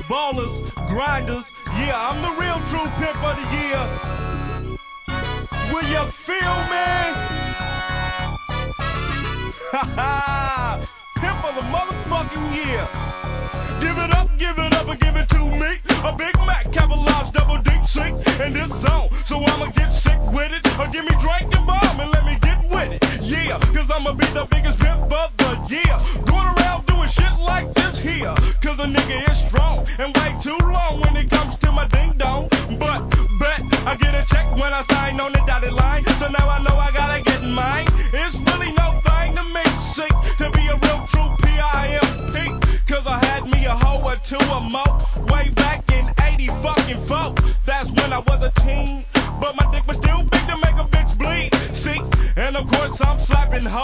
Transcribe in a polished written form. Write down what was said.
ballers, grinders. Yeah, I'm the real true pimp of the year. Will you feel me? Ha ha! Pimp of the motherfucking year. Give it up and give it to me. A Big Mac, capitalized double deep sink in this zone. So I'ma get sick with it. Or give me drink and bomb and let me get with it. Yeah, cause I'ma be the biggest pimp of the year. Going around doing shit like this here. Cause a nigga is strong and way too long when it comes to my ding dong. But bet I get a check when I sign on the dotted line. So now I know I gotta get mine. It's really no